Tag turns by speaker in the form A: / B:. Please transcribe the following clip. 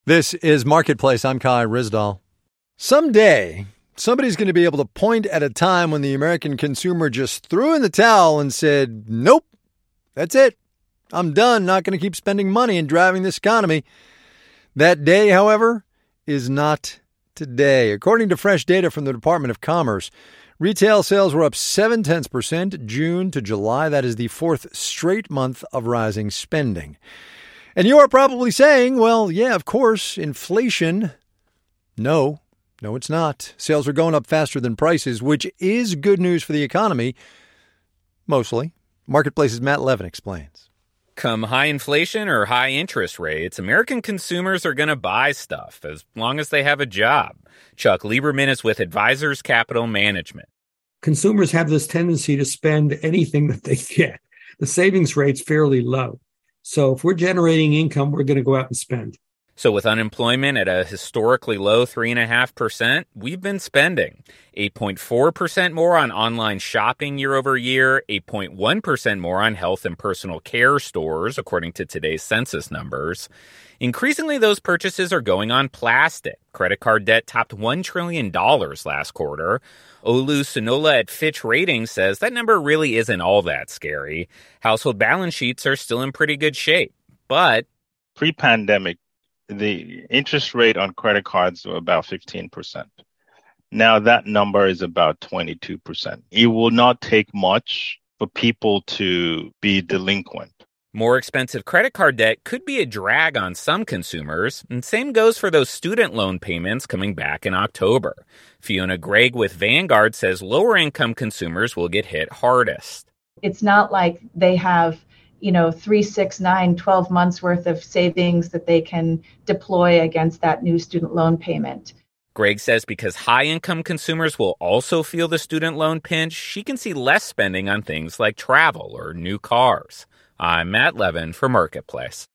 A: This is Marketplace. I'm Kai Ryssdal. Someday, somebody's going to be able to point at a time when the American consumer just threw in the towel and said, nope, that's it. I'm done. Not going to keep spending money and driving this economy. That day, however, is not today. According to fresh data from the Department of Commerce, retail sales were up 0.7% June to July. That is the fourth straight month of rising spending. And you are probably saying, well, yeah, of course, inflation. No, it's not. Sales are going up faster than prices, which is good news for the economy. Mostly. Marketplace's Matt Levin explains.
B: Come high inflation or high interest rates, American consumers are going to buy stuff as long as they have a job. Chuck Lieberman is with Advisors Capital Management.
C: Consumers have this tendency to spend anything that they get. The savings rate's fairly low. So if we're generating income, we're going to go out and spend.
B: So with unemployment at a historically low 3.5%, we've been spending 8.4% more on online shopping year over year, 8.1% more on health and personal care stores, according to today's census numbers. Increasingly, those purchases are going on plastic. Credit card debt topped $1 trillion last quarter. Olu Sonola at Fitch Ratings says that number really isn't all that scary. Household balance sheets are still in pretty good shape. But
D: pre-pandemic, the interest rate on credit cards were about 15%. Now that number is about 22%. It will not take much for people to be delinquent.
B: more expensive credit card debt could be a drag on some consumers, and same goes for those student loan payments coming back in October. Fiona Gregg with Vanguard says lower-income consumers will get hit hardest.
E: It's not like they have 3, 6, 9, 12 months worth of savings that they can deploy against that new student loan payment.
B: Gregg says because high-income consumers will also feel the student loan pinch, she can see less spending on things like travel or new cars. I'm Matt Levin for Marketplace.